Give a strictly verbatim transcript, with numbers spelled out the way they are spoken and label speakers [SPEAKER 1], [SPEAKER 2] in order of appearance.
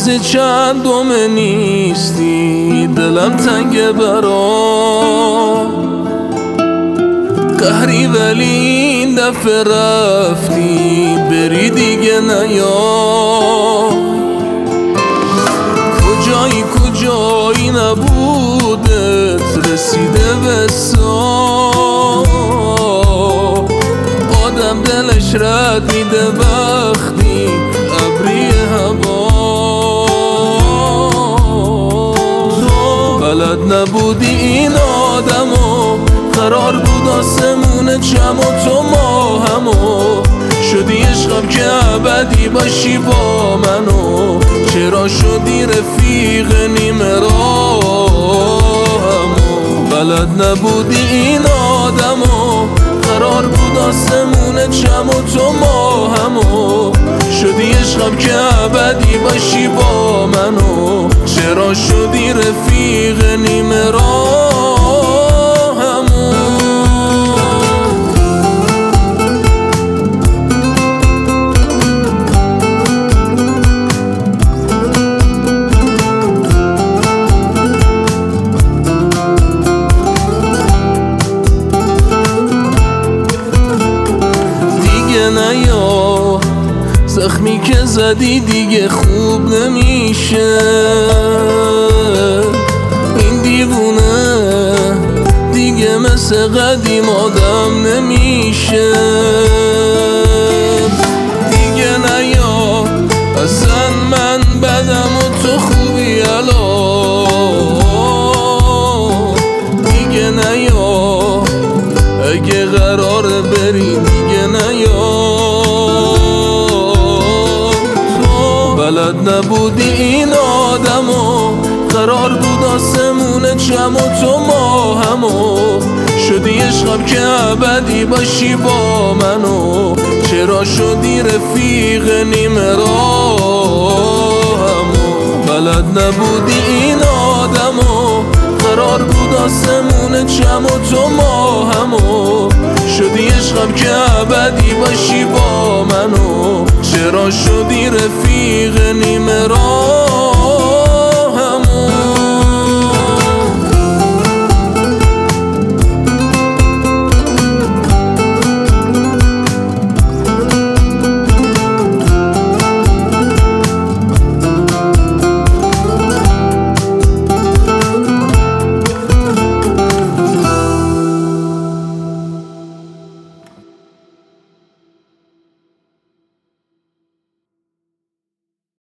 [SPEAKER 1] چندم نیستی، دلم تنگ برا قهری، ولی این دفعه رفتی بری دیگه نیا. کجایی کجایی نبودت رسیده به سا، آدم دلش رد میده وقتی ابری هوا. تو بلد نبودی این آدمو، قرار بود آسمون چم و تو ما همو، شدی عشقم که ابدی باشی با منو. چرا شدی رفیق نیمه راهمو، بلد نبودی این آدمو، قرار بود آسمون چم و تو ما همو، شدی عشقم که ابدی باشی با منو. چرا شدی رفیق نیمه راهمو. نیا زخمی که زدی دیگه خوب نمیشه، این دیوونه دیگه مثل قدیم آدم نمیشه. دیگه نیا اصلا من بدم و تو خوبی الان. دیگه نیا اگه قراره بری دیگه نیا. تو بلد نبودی این آدمو، قرار بود آسمون چم و تو ما همو، شدی عشقم که ابدی باشی با منو. چرا شدی رفیق نیمه راهمو، بلد نبودی این آدمو، قرار بود آسمون چم و تو ما همو، شدی عشقم که ابدی باشی با منو. چرا شدی رفیق نیمه راه